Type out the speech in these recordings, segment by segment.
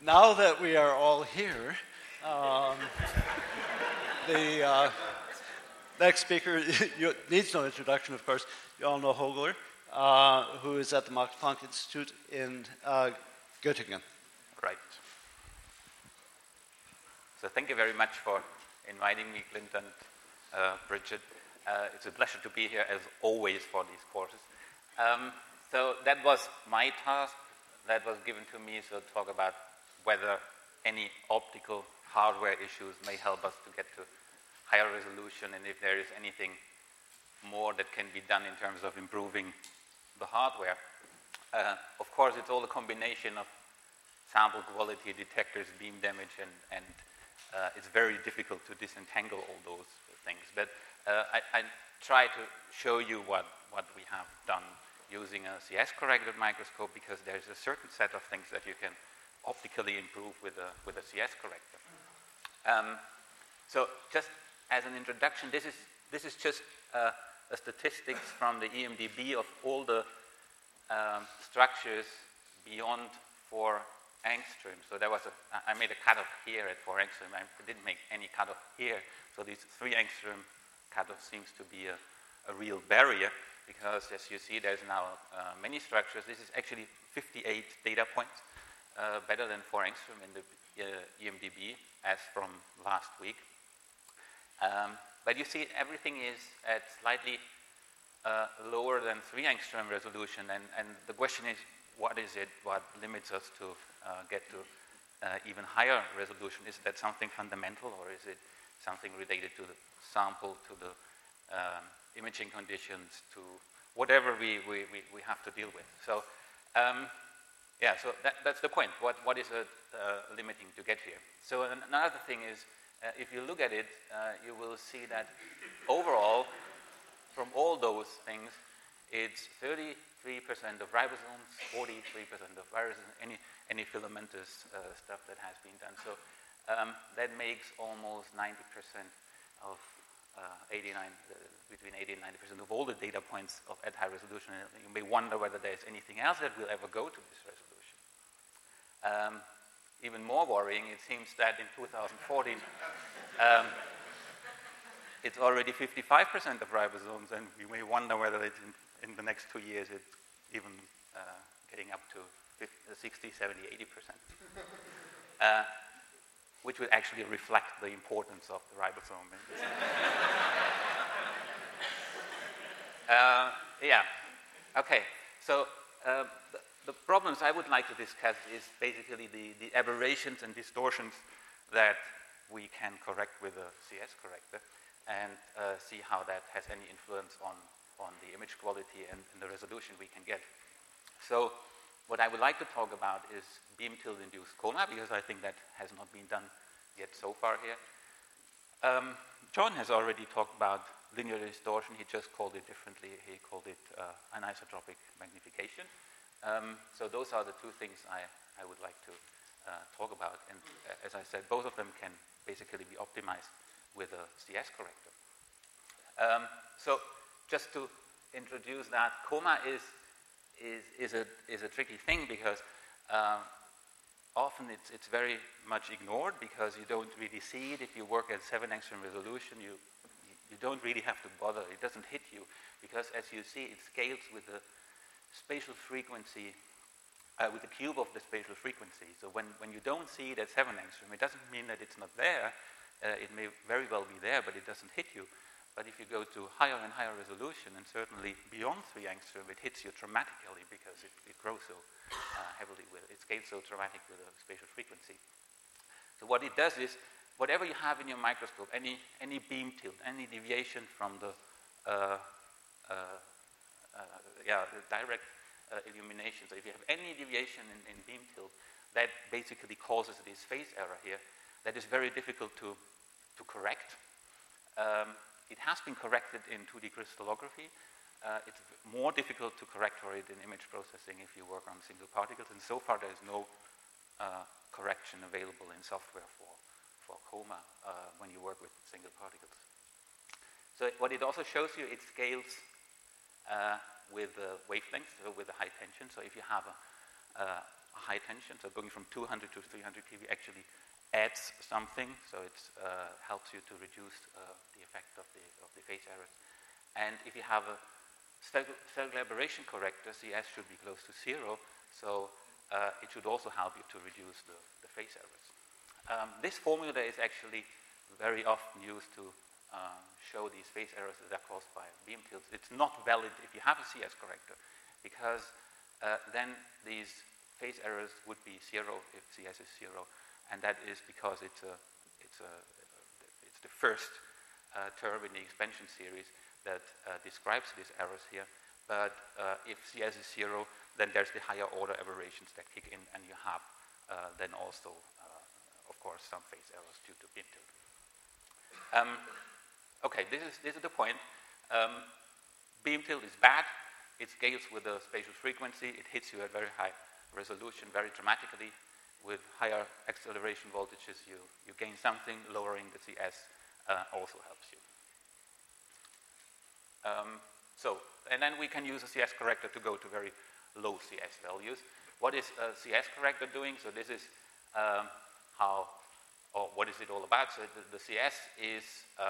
Now that we are all here, the next speaker needs no introduction, of course. You all know Holger, who is at the Max Planck Institute in Göttingen. Right. So thank you very much for inviting me, Clint and Bridget. It's a pleasure to be here, as always, for these courses. So that was my task that was given to me, so talk about whether any optical hardware issues may help us to get to higher resolution, and if there is anything more that can be done in terms of improving the hardware. Of course, it's all a combination of sample quality, detectors, beam damage, and it's very difficult to disentangle all those things. But I try to show you what we have done using a CS-corrected microscope, because there's a certain set of things that you can optically improve with a CS corrector. So just as an introduction, this is just a statistics from the EMDB of all the structures beyond 4 angstrom. So there was I made a cutoff here at 4 angstrom. I didn't make any cutoff here. So this 3 angstrom cutoff seems to be a real barrier, because as you see, there's now many structures. This is actually 58 data points, better than 4 angstrom in the EMDB as from last week. But you see, everything is at slightly lower than 3 angstrom resolution, and the question is, what is it? What limits us to get to even higher resolution? Is that something fundamental, or is it something related to the sample, to the imaging conditions, to whatever we have to deal with? So, yeah, so that's the point. What is limiting to get here? So another thing is, if you look at it, you will see that overall, from all those things, it's 33% of ribosomes, 43% of viruses, any filamentous stuff that has been done. So that makes almost 90% of between 80 and 90% of all the data points at high resolution. And you may wonder whether there's anything else that will ever go to this resolution. Even more worrying, it seems that in 2014, it's already 55% of ribosomes, and you may wonder whether it's in the next 2 years it's even getting up to 60, 70, 80%. Which would actually reflect the importance of the ribosome. Yeah, okay. So the problems I would like to discuss is basically the aberrations and distortions that we can correct with a CS corrector, and see how that has any influence on the image quality and the resolution we can get. So what I would like to talk about is beam tilt-induced coma, because I think that has not been done yet so far here. John has already talked about linear distortion. He just called it differently. He called it anisotropic magnification. So those are the two things I would like to talk about. And as I said, both of them can basically be optimized with a CS corrector. So just to introduce that, coma is a tricky thing, because often it's very much ignored, because you don't really see it. If you work at 7 angstrom resolution, you don't really have to bother. It doesn't hit you, because as you see, it scales with the spatial frequency, with the cube of the spatial frequency. So when you don't see it at 7 angstrom, it doesn't mean that it's not there. It may very well be there, but it doesn't hit you. But if you go to higher and higher resolution, and certainly beyond 3 angstrom, it hits you dramatically, because it grows so heavily it scales so dramatic with the spatial frequency. So what it does is, whatever you have in your microscope, any beam tilt, any deviation from the direct illumination. So if you have any deviation in beam tilt, that basically causes this phase error here. That is very difficult to correct. It has been corrected in 2D crystallography. It's more difficult to correct for it in image processing if you work on single particles, and so far there's no correction available in software for coma when you work with single particles. So what it also shows you, it scales with wavelengths, so with the high tension. So if you have high tension. So going from 200 to 300 keV actually adds something, so it helps you to reduce the effect of the phase errors. And if you have a cellular aberration corrector, CS should be close to 0, so it should also help you to reduce the phase errors. This formula is actually very often used to show these phase errors that are caused by beam tilts. It's not valid if you have a CS corrector, because then these phase errors would be 0 if CS is 0, and that is because it's the first term in the expansion series that describes these errors here. But if CS is 0, then there's the higher order aberrations that kick in, and you have then also, of course, some phase errors due to beam tilt. Okay, this is the point. Beam tilt is bad. It scales with the spatial frequency. It hits you at very high resolution very dramatically. With higher acceleration voltages, you gain something. Lowering the CS also helps you. And then we can use a CS corrector to go to very low CS values. What is a CS corrector doing? So this is what is it all about? So the CS is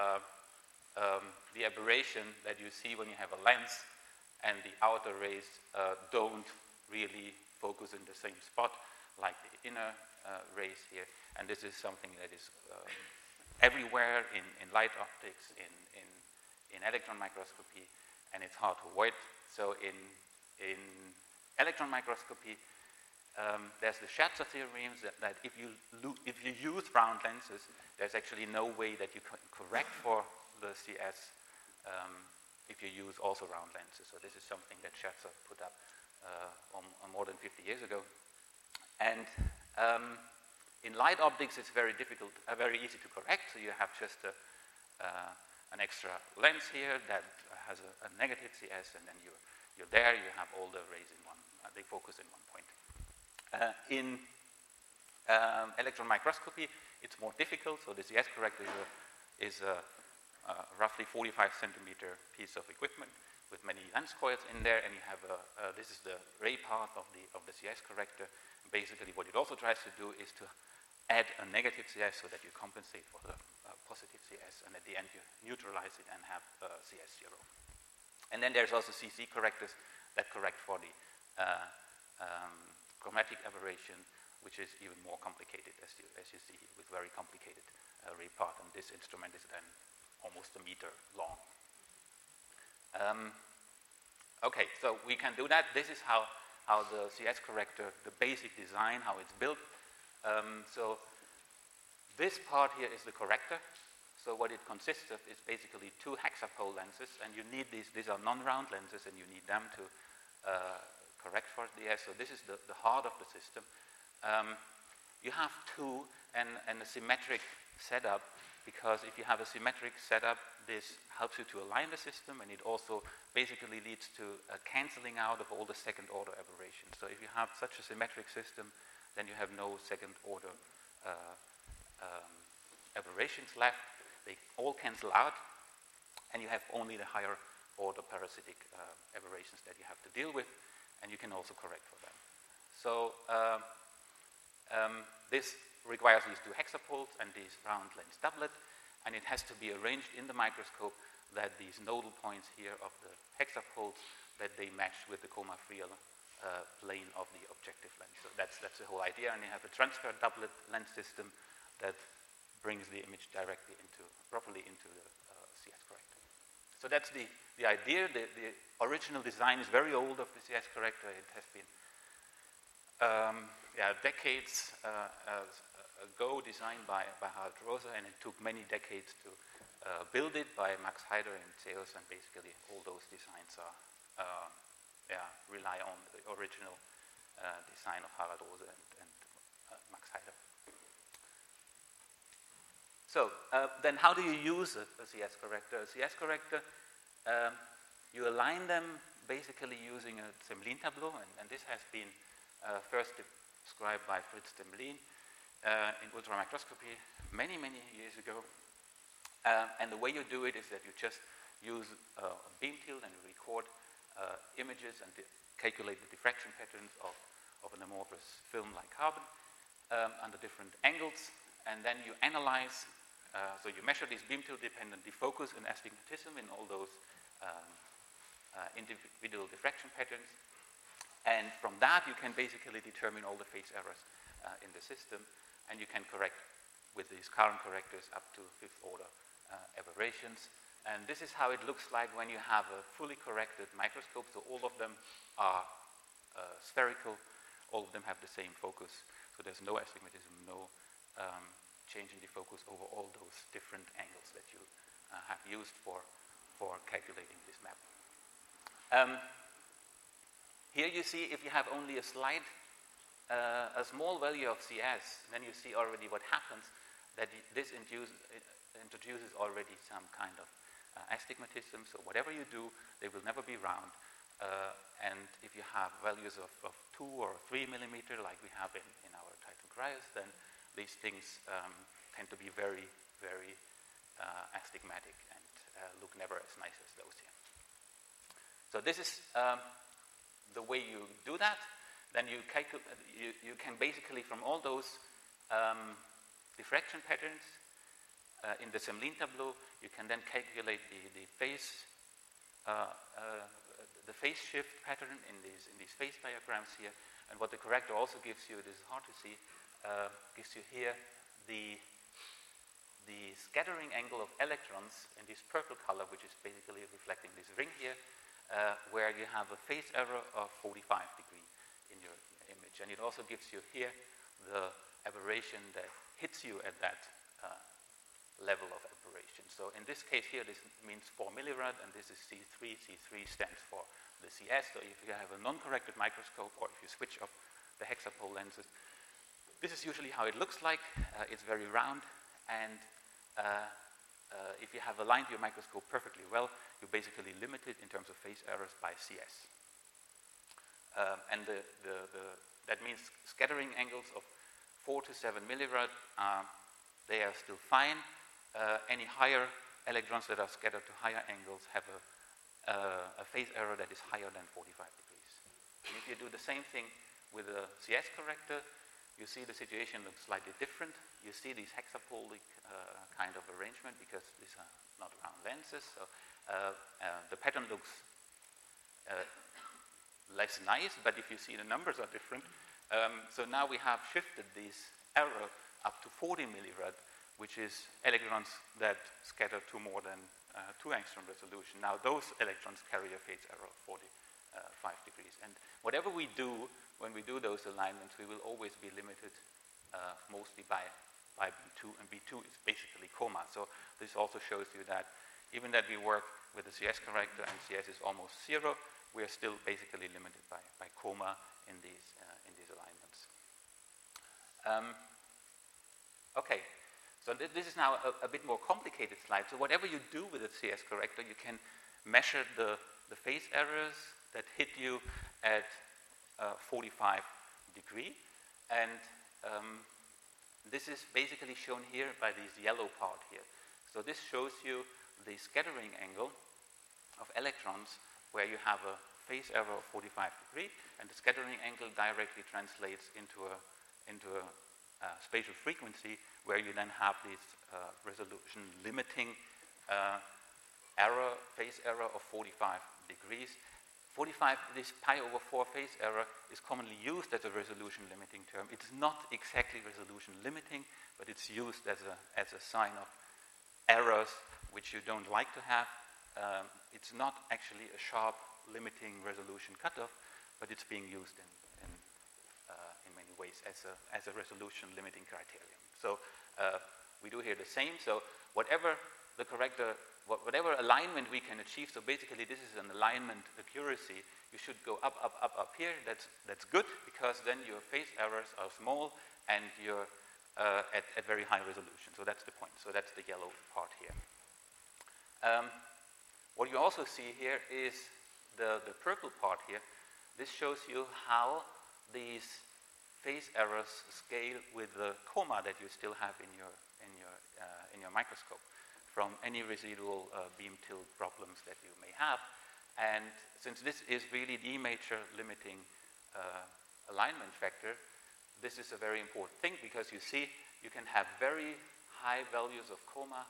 the aberration that you see when you have a lens and the outer rays don't really focus in the same spot like the inner rays here. And this is something that is everywhere in light optics, in electron microscopy, and it's hard to avoid. So in electron microscopy, there's the Scherzer theorem that if you use round lenses, there's actually no way that you can correct for the CS if you use also round lenses. So this is something that Scherzer put up on more than 50 years ago. And in light optics, it's very difficult, very easy to correct. So you have just an extra lens here that has a negative CS, and then you're there. You have all the rays in one. They focus in one point. In electron microscopy, it's more difficult. So the CS corrector is a roughly 45 centimeter piece of equipment with many lens coils in there, and you have this is the ray part of the CS corrector. Basically, what it also tries to do is to add a negative CS so that you compensate for the positive CS, and at the end you neutralize it and have CS 0. And then there's also CC correctors that correct for the chromatic aberration, which is even more complicated, as you see, with very complicated ray path. And this instrument is then almost a meter long. Okay, so we can do that. This is how the CS corrector, the basic design, how it's built. So this part here is the corrector. So what it consists of is basically 2 hexapole lenses, and you need these are non-round lenses, and you need them to correct for DS. So this is the heart of the system. You have 2 and a symmetric setup, because if you have a symmetric setup, this helps you to align the system, and it also basically leads to a canceling out of all the second order aberrations. So if you have such a symmetric system, then you have no second order aberrations left. They all cancel out, and you have only the higher order parasitic aberrations that you have to deal with, and you can also correct for them. So this requires these 2 hexapoles and these round lens doublet, and it has to be arranged in the microscope that these nodal points here of the hexapoles, that they match with the coma-free plane of the objective lens. So that's the whole idea, and you have a transfer doublet lens system that brings the image directly properly into the CS corrector. So that's the idea. The original design is very old of the CS corrector. It has been decades ago designed by Harald Rosa, and it took many decades to build it by Max Heider in sales, and basically all those designs rely on the original design of Harald Rosa and Max Heider. So then how do you use a CS corrector? A CS corrector, you align them basically using a Zemlin tableau, and this has been first described by Fritz Zemlin in ultramicroscopy many, many years ago. And the way you do it is that you just use a beam tilt and you record images and calculate the diffraction patterns of an amorphous film like carbon under different angles, and then you analyze. So you measure these beam tilt-dependent defocus and astigmatism in all those individual diffraction patterns. And from that, you can basically determine all the phase errors in the system, and you can correct with these current correctors up to fifth order aberrations. And this is how it looks like when you have a fully corrected microscope. So all of them are spherical, all of them have the same focus. So there's no astigmatism, no change in defocus over all those different angles that you have used for calculating this map. Here you see if you have only a small value of CS, then you see already what happens, that this introduces already some kind of astigmatism. So whatever you do, they will never be round. And if you have values of 2 or 3 millimeter, like we have in our Titan Cryos, then these things tend to be very, very astigmatic and look never as nice as those here. So this is the way you do that. Then you can basically, from all those diffraction patterns in the Semlin tableau, you can then calculate the phase shift pattern in these phase diagrams here. And what the corrector also gives you, this is hard to see, gives you here the scattering angle of electrons in this purple color, which is basically reflecting this ring here, where you have a phase error of 45 degrees in your image. And it also gives you here the aberration that hits you at that level of aberration. So in this case here, this means 4 millirad, and this is C3. C3 stands for the CS. So if you have a non-corrected microscope, or if you switch off the hexapole lenses, this is usually how it looks like. It's very round, and if you have aligned your microscope perfectly well, you're basically limited in terms of phase errors by CS. And that means scattering angles of 4 to 7 millirad, they are still fine. Any higher electrons that are scattered to higher angles have a phase error that is higher than 45 degrees. And if you do the same thing with a CS corrector, you see the situation looks slightly different. You see these hexapolic kind of arrangement because these are not round lenses. So the pattern looks less nice, but if you see the numbers are different. So now we have shifted this error up to 40 millirad, which is electrons that scatter to more than 2 angstrom resolution. Now those electrons carry a phase error of 45 degrees. And whatever we do, when we do those alignments, we will always be limited mostly by B2, and B2 is basically coma. So this also shows you that even that we work with the CS corrector and CS is almost 0, we are still basically limited by coma in these alignments. Okay, so this is now a bit more complicated slide. So whatever you do with the CS corrector, you can measure the phase errors that hit you at 45 degree, and this is basically shown here by this yellow part here. So this shows you the scattering angle of electrons where you have a phase error of 45 degree, and the scattering angle directly translates into a spatial frequency where you then have this resolution limiting phase error of 45 degrees. 45, this pi over 4 phase error is commonly used as a resolution limiting term. It's not exactly resolution limiting, but it's used as a sign of errors which you don't like to have. It's not actually a sharp limiting resolution cutoff, but it's being used in many ways as a resolution limiting criterion. So we do here the same. So whatever the corrector, whatever alignment we can achieve, so basically this is an alignment accuracy, you should go up here. That's good, because then your phase errors are small and you're at very high resolution. So that's the point. So that's the yellow part here. What you also see here is the purple part here. This shows you how these phase errors scale with the coma that you still have in your microscope from any residual beam tilt problems that you may have. And since this is really the major limiting alignment factor, this is a very important thing because you see you can have very high values of coma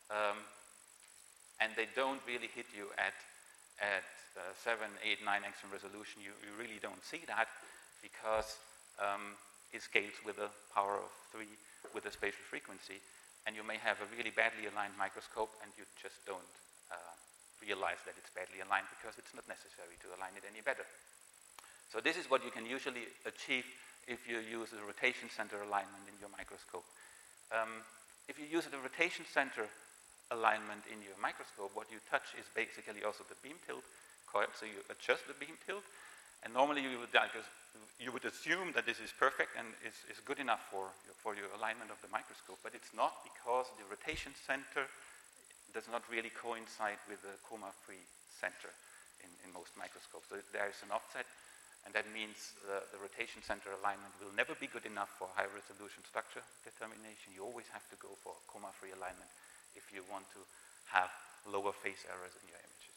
and they don't really hit you at 7, 8, 9 angstrom resolution. You really don't see that because it scales with a power of 3 with a spatial frequency, and you may have a really badly aligned microscope and you just don't realize that it's badly aligned because it's not necessary to align it any better. So this is what you can usually achieve if you use a rotation center alignment in your microscope. If you use the rotation center alignment in your microscope, what you touch is basically also the beam tilt coil, so you adjust the beam tilt, and normally you would assume that this is perfect and is good enough for your alignment of the microscope, but it's not because the rotation center does not really coincide with the coma-free center in most microscopes. So there is an offset, and that means the rotation center alignment will never be good enough for high-resolution structure determination. You always have to go for coma-free alignment if you want to have lower phase errors in your images.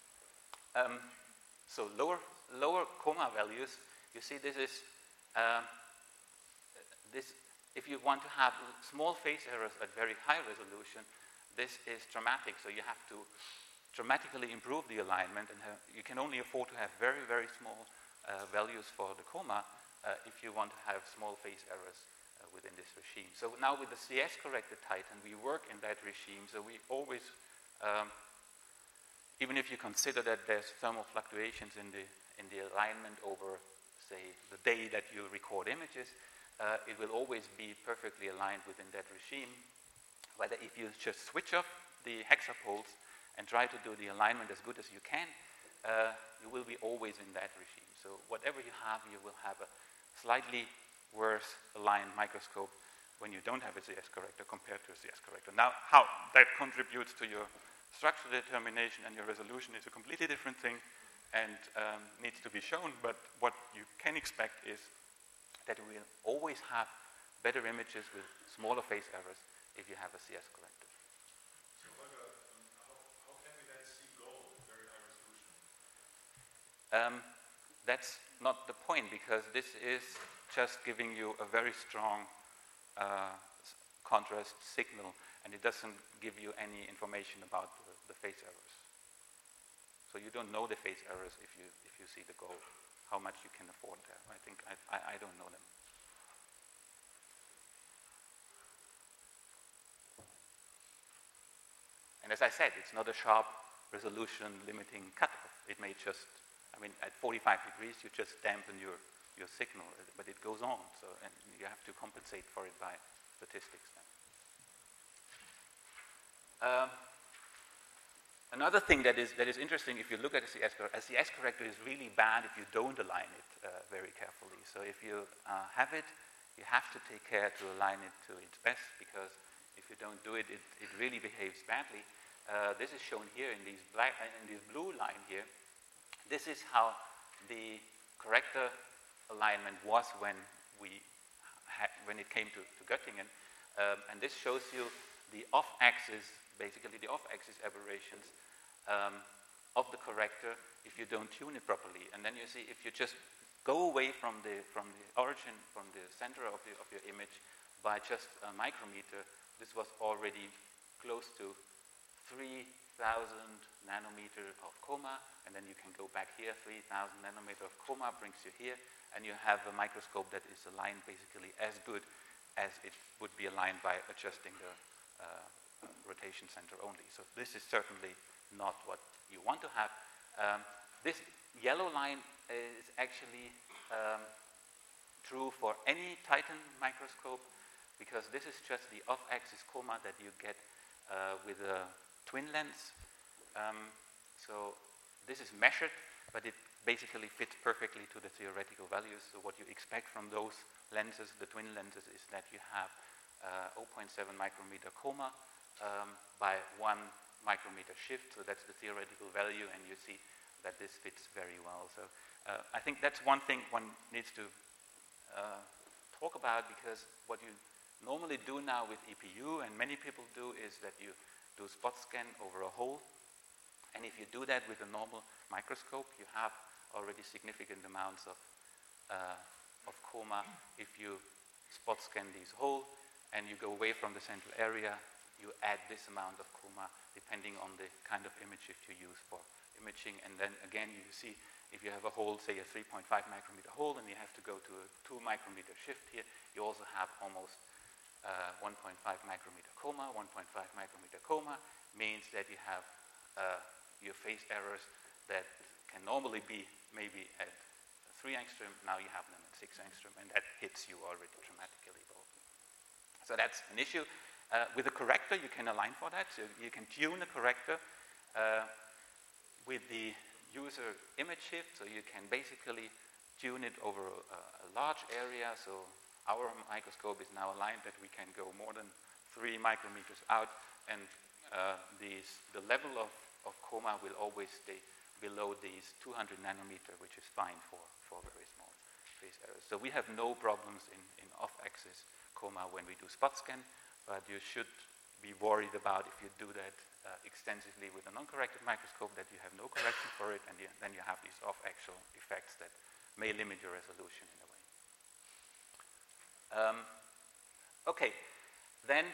So lower coma values, you see this is, if you want to have small phase errors at very high resolution, this is dramatic, so you have to dramatically improve the alignment, and you can only afford to have very, very small values for the coma if you want to have small phase errors within this regime. So now with the CS-corrected Titan, we work in that regime, so we always, even if you consider that there's thermal fluctuations in the alignment over, say, the day that you record images, it will always be perfectly aligned within that regime. Whether if you just switch off the hexapoles and try to do the alignment as good as you can, you will be always in that regime. So whatever you will have a slightly worse aligned microscope when you don't have a CS corrector compared to a CS corrector. Now, how that contributes to your structure determination and your resolution is a completely different thing and needs to be shown, but what you can expect is that we will always have better images with smaller phase errors if you have a CS corrector. So how can we then see gold with very high resolution? That's not the point, because this is just giving you a very strong contrast signal, and it doesn't give you any information about the phase errors. So you don't know the phase errors if you see the gold, how much you can afford there. I think I don't know them. And as I said, it's not a sharp resolution limiting cutoff. It may just, at 45 degrees, you just dampen your signal, but it goes on. So, and you have to compensate for it by statistics then. Another thing that is interesting, if you look at a CS corrector is really bad if you don't align it very carefully. So if you have it, you have to take care to align it to its best, because if you don't do it, it really behaves badly. This is shown here in this blue line here. This is how the corrector alignment was when it came to Göttingen, and this shows you the off-axis, basically the off-axis aberrations of the corrector if you don't tune it properly. And then you see if you just go away from the origin, from the center of your image by just a micrometer, this was already close to 3,000 nanometer of coma, and then you can go back here, 3,000 nanometer of coma brings you here, and you have a microscope that is aligned basically as good as it would be aligned by adjusting the rotation center only. So this is certainly not what you want to have. This yellow line is actually true for any Titan microscope, because this is just the off-axis coma that you get with a twin lens. So this is measured, but it basically fits perfectly to the theoretical values. So what you expect from those lenses, the twin lenses, is that you have 0.7 micrometer coma by 1 micrometer shift. So that's the theoretical value, and you see that this fits very well. So I think that's one thing one needs to talk about, because what you normally do now with EPU, and many people do, is that you do spot scan over a hole. And if you do that with a normal microscope, you have already significant amounts of of coma if you spot scan these whole and you go away from the central area, you add this amount of coma depending on the kind of image shift you use for imaging. And then again, you see if you have a hole, say a 3.5 micrometer hole, and you have to go to a 2 micrometer shift here, you also have almost 1.5 micrometer coma. 1.5 micrometer coma means that you have your phase errors that can normally be maybe at 3 angstrom, now you have them at 6 angstrom, and that hits you already dramatically. So that's an issue. With a corrector, you can align for that. So you can tune a corrector with the user image shift. So you can basically tune it over a large area. So our microscope is now aligned that we can go more than 3 micrometers out, and the level of coma will always stay below these 200 nanometer, which is fine for very small phase errors. So we have no problems in off-axis coma when we do spot scan, but you should be worried about if you do that extensively with a non-corrected microscope, that you have no correction for it, and then you have these off-axial effects that may limit your resolution in a way. Okay, then,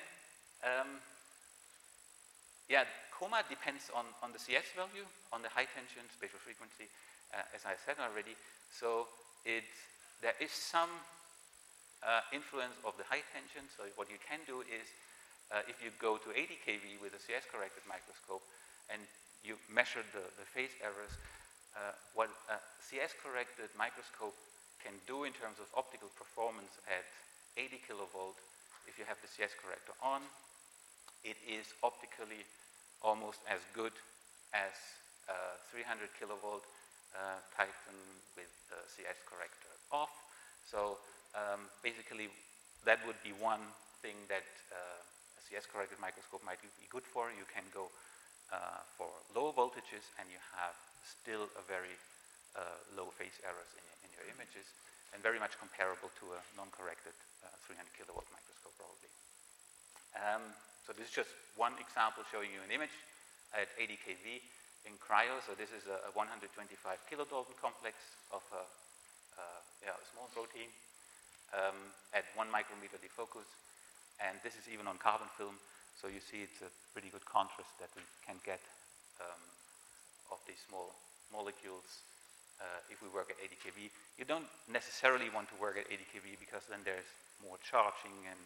coma depends on the CS value, on the high tension spatial frequency, as I said already. So there is some influence of the high tension. So what you can do is, if you go to 80 kV with a CS-corrected microscope and you measure the phase errors, what a CS-corrected microscope can do in terms of optical performance at 80 kilovolt, if you have the CS corrector on, it is optically almost as good as 300 kilovolt Titan with the CS corrector off. So basically, that would be one thing that a CS-corrected microscope might be good for. You can go for low voltages, and you have still a very low phase errors in your images, and very much comparable to a non-corrected 300 kilovolt microscope, probably. So this is just one example showing you an image at 80 kV in cryo. So this is a 125 kilodalton complex of a small protein at 1 micrometer defocus, and this is even on carbon film. So you see it's a pretty good contrast that we can get of these small molecules if we work at 80 kV. You don't necessarily want to work at 80 kV because then there's more charging and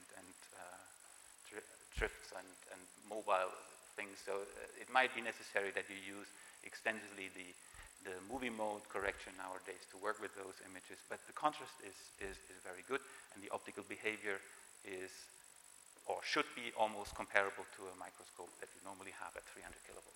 drifts and mobile things. So it might be necessary that you use extensively the movie mode correction nowadays to work with those images. But the contrast is very good, and the optical behavior is, or should be, almost comparable to a microscope that you normally have at 300 kilovolt.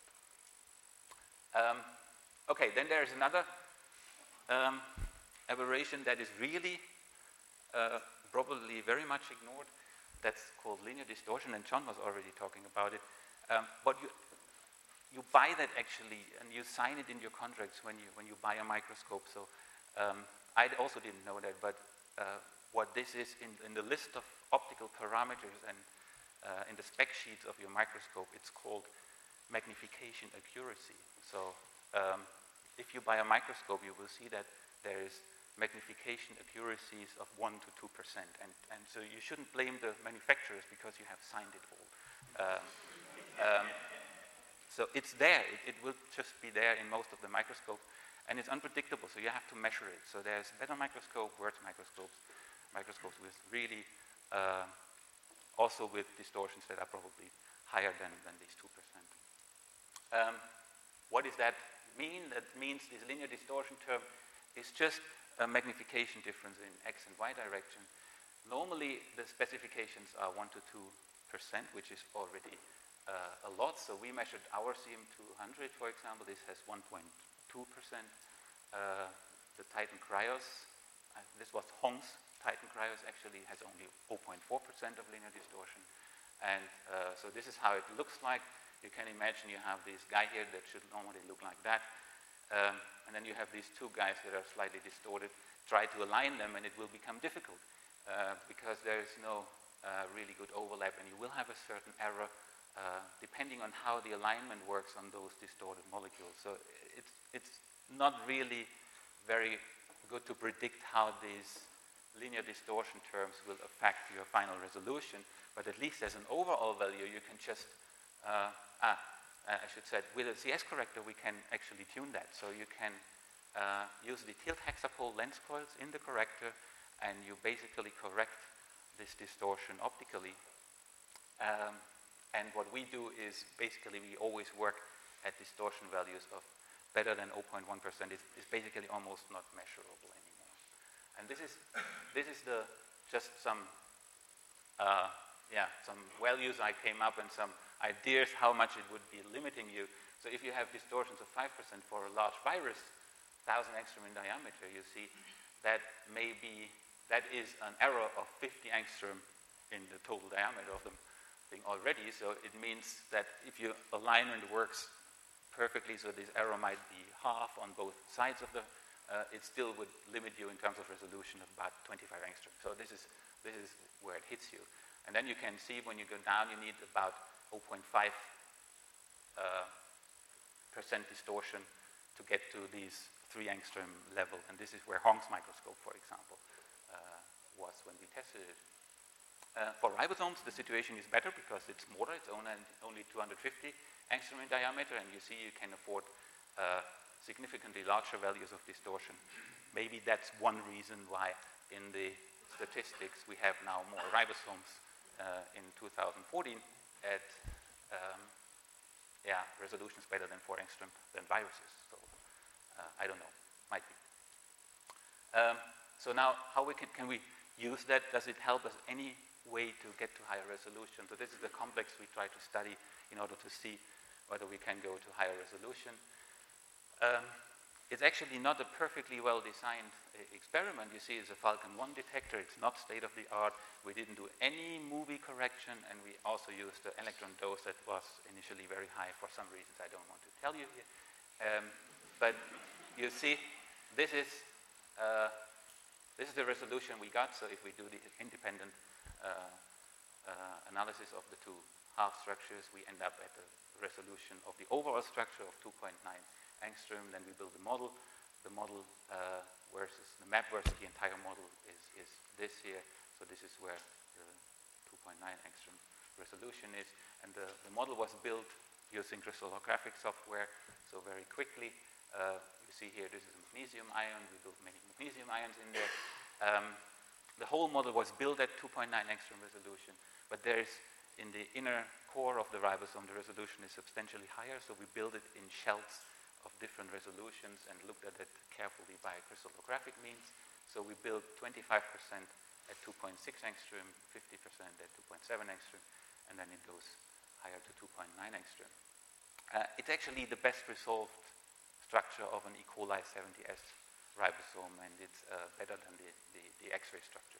Okay, then there is another aberration that is really probably very much ignored. That's called linear distortion, and John was already talking about it. But you buy that actually, and you sign it in your contracts when you buy a microscope. So I also didn't know that, but what this is in the list of optical parameters and in the spec sheets of your microscope, it's called magnification accuracy. So if you buy a microscope, you will see that there is magnification accuracies of 1 to 2%, and so you shouldn't blame the manufacturers because you have signed it all. So it's there. It will just be there in most of the microscopes, and it's unpredictable. So you have to measure it. So there's better microscope, worse microscopes with really also with distortions that are probably higher than these 2%. What does that mean? That means this linear distortion term is just a magnification difference in X and Y direction. Normally, the specifications are 1 to 2%, which is already a lot. So we measured our CM200, for example. This has 1.2%. The Titan Cryos, this was Hong's Titan Cryos, actually has only 0.4% of linear distortion. And so this is how it looks like. You can imagine you have this guy here that should normally look like that. And then you have these two guys that are slightly distorted. Try to align them, and it will become difficult because there is no really good overlap, and you will have a certain error depending on how the alignment works on those distorted molecules. So it's not really very good to predict how these linear distortion terms will affect your final resolution, but at least as an overall value, you can just, I should say, with a CS corrector, we can actually tune that. So you can use the tilt hexapole lens coils in the corrector, and you basically correct this distortion optically. And what we do is basically we always work at distortion values of better than 0.1%. It's basically almost not measurable anymore. And this is just some values I came up and some ideas how much it would be limiting you. So if you have distortions of 5% for a large virus, 1,000 angstrom in diameter, you see that is an error of 50 angstrom in the total diameter of the thing already. So it means that if your alignment works perfectly, so this error might be half on both sides of the, it still would limit you in terms of resolution of about 25 angstrom. So this is where it hits you. And then you can see when you go down, you need about 0.5% distortion to get to these 3 angstrom level. And this is where Hong's microscope, for example, was when we tested it. For ribosomes, the situation is better because it's smaller. It's only 250 angstrom in diameter, and you see you can afford significantly larger values of distortion. Maybe that's one reason why in the statistics we have now more ribosomes in 2014 at resolutions better than 4 angstrom than viruses. So I don't know, might be. So now, how can we use that? Does it help us any way to get to higher resolution? So this is the complex we try to study in order to see whether we can go to higher resolution. It's actually not a perfectly well-designed experiment. You see, it's a Falcon 1 detector. It's not state-of-the-art. We didn't do any movie correction, and we also used the electron dose that was initially very high for some reasons I don't want to tell you here. But you see, this is the resolution we got. So if we do the independent analysis of the two half structures, we end up at a resolution of the overall structure of 2.9 angstrom. Then we build the model. The model versus the map versus the entire model is this here. So this is where the 2.9 angstrom resolution is. And the model was built using crystallographic software. So very quickly, you see here, this is a magnesium ion. We built many magnesium ions in there. The whole model was built at 2.9 angstrom resolution, but there's in the inner core of the ribosome, the resolution is substantially higher, so we built it in shells of different resolutions and looked at it carefully by crystallographic means. So we built 25% at 2.6 angstrom, 50% at 2.7 angstrom, and then it goes higher to 2.9 angstrom. It's actually the best resolved structure of an E. coli 70S ribosome, and it's better than the X-ray structure.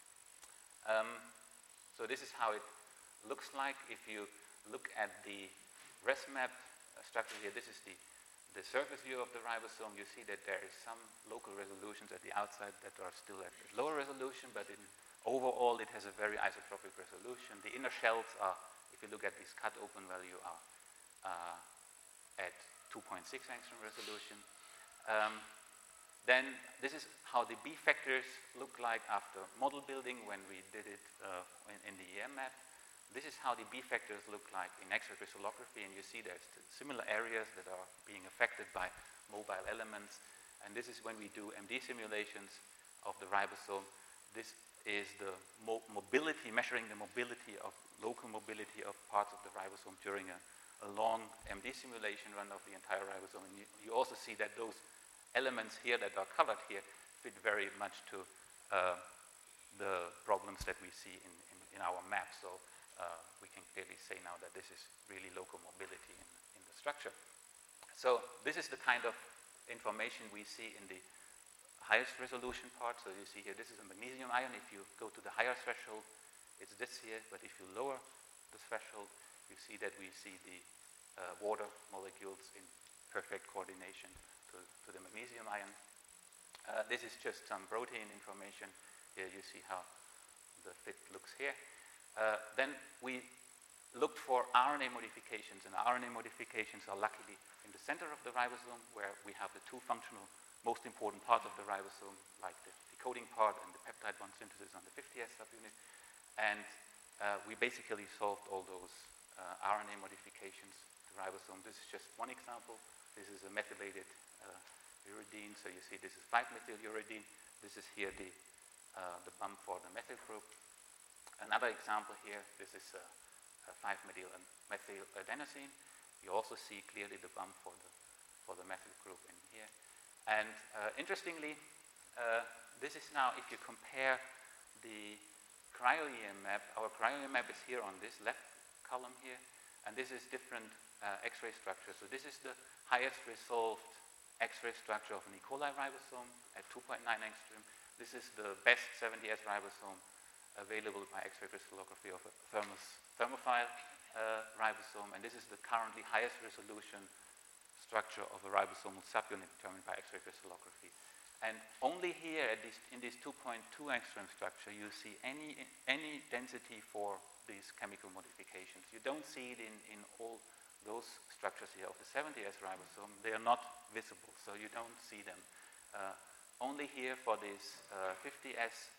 So this is how it looks like. If you look at the ResMap structure here, this is the surface view of the ribosome. You see that there is some local resolutions at the outside that are still at lower resolution, but overall it has a very isotropic resolution. The inner shells are, if you look at this cut open value, are at 2.6 angstrom resolution. Then this is how the B factors look like after model building when we did it in the EM map. This is how the B factors look like in X-ray crystallography, and you see there's similar areas that are being affected by mobile elements. And this is when we do MD simulations of the ribosome. This is the mobility, measuring the mobility of local mobility of parts of the ribosome during a long MD simulation run of the entire ribosome. And you also see that those elements here that are colored here fit very much to the problems that we see in our map. So we can clearly say now that this is really local mobility in the structure. So this is the kind of information we see in the highest resolution part. So you see here, this is a magnesium ion. If you go to the higher threshold, it's this here. But if you lower the threshold, you see that we see the water molecules in perfect coordination to the magnesium ion. This is just some protein information. Here you see how the fit looks here. Then we looked for RNA modifications, and RNA modifications are luckily in the center of the ribosome, where we have the two functional, most important parts of the ribosome, like the decoding part and the peptide bond synthesis on the 50S subunit. And we basically solved all those RNA modifications to ribosome. This is just one example. This is a methylated uridine. So you see this is 5-methyluridine. This is here the bump for the methyl group. Another example here, this is a 5-methyladenosine. You also see clearly the bump for the methyl group in here. And interestingly, this is now, if you compare the cryo-EM map, our cryo-EM map is here on this left column here, and this is different X-ray structure. So this is the highest resolved X-ray structure of an E. coli ribosome at 2.9 angstrom. This is the best 70S ribosome available by X-ray crystallography of a thermophile ribosome, and this is the currently highest resolution structure of a ribosomal subunit determined by X-ray crystallography. And only here in this 2.2 angstrom structure you see any density for these chemical modifications. You don't see it in all those structures here of the 70S ribosome. They are not visible, so you don't see them. Only here for this 50S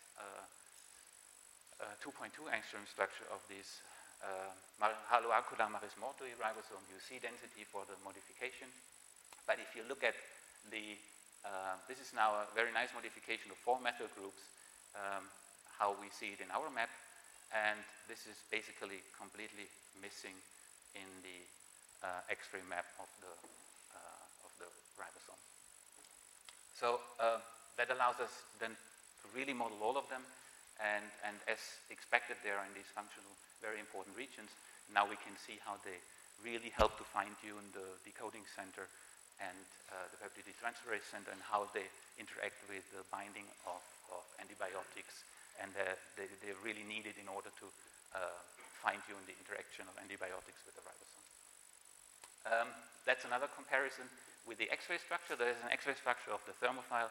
2.2 angstrom structure of this Haloarcula marismortui ribosome, you see density for the modification. But if you look at the this is now a very nice modification of 4 methyl groups, how we see it in our map, and this is basically completely missing in the X-ray map of the ribosome. So that allows us then to really model all of them, and as expected, they are in these functional, very important regions. Now we can see how they really help to fine-tune the decoding center and the peptide transferase center, and how they interact with the binding of antibiotics, and they're really needed in order to fine-tune the interaction of antibiotics with the ribosome. That's another comparison with the X-ray structure. There is an X-ray structure of the thermophile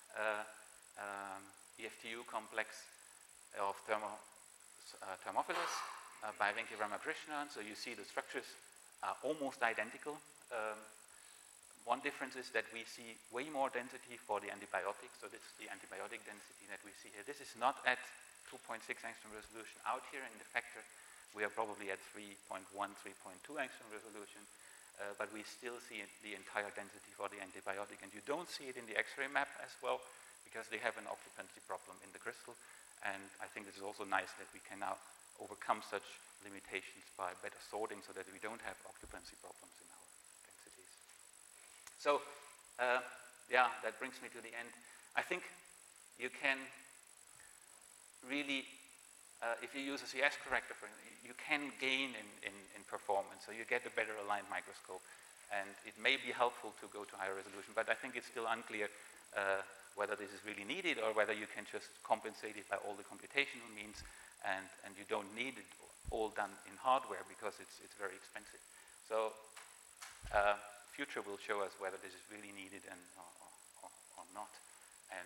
EFTU complex of Thermophilus by Venki Ramakrishnan. So you see the structures are almost identical. One difference is that we see way more density for the antibiotics. So this is the antibiotic density that we see here. This is not at 2.6 angstrom resolution. Out here in the factor, we are probably at 3.1, 3.2 angstrom resolution. But we still see the entire density for the antibiotic. And you don't see it in the X-ray map as well, because they have an occupancy problem in the crystal. And I think this is also nice that we can now overcome such limitations by better sorting, so that we don't have occupancy problems in our densities. So, yeah, that brings me to the end. I think you can really, if you use a CS corrector, you can gain in performance. So you get a better aligned microscope. And it may be helpful to go to higher resolution, but I think it's still unclear whether this is really needed, or whether you can just compensate it by all the computational means, and you don't need it all done in hardware, because it's very expensive. So future will show us whether this is really needed or not. And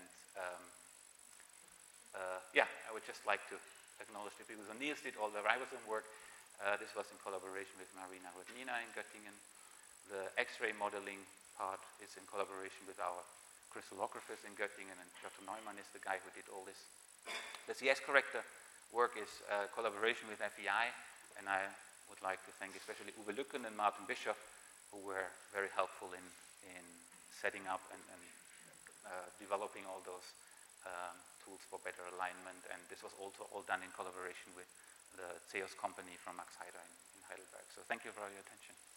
yeah, I would just like to acknowledge that because Niels did all the ribosome work. This was in collaboration with Marina Rudnina in Göttingen. The X-ray modeling part is in collaboration with our crystallographers in Göttingen, and Dr. Neumann is the guy who did all this. The CS corrector work is collaboration with FEI, and I would like to thank especially Uwe Lücken and Martin Bischoff, who were very helpful in setting up and developing all those tools for better alignment. And this was also all done in collaboration with the CEOS company from Max Heider in Heidelberg. So thank you for your attention.